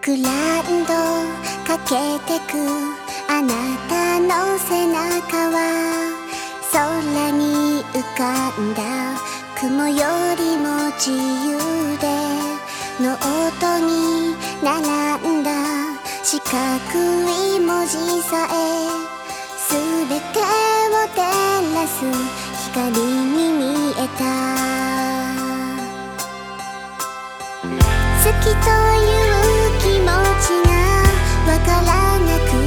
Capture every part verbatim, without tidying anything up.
グラウンドかけてくあなたの背中は空に浮かんだ雲よりも自由でノートに並んだ四角い文字さえ全てを照らす光に見えた。好きという気持ちがわからなくて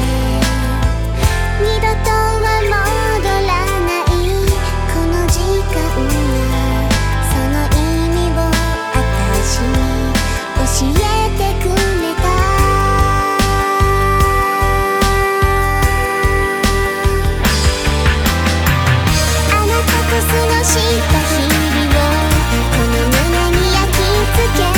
二度とは戻らないこの時間がその意味を私に教えてくれた。あなたと過ごした日々をこの胸に焼き付け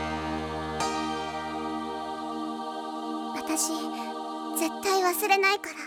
私絶対忘れないから。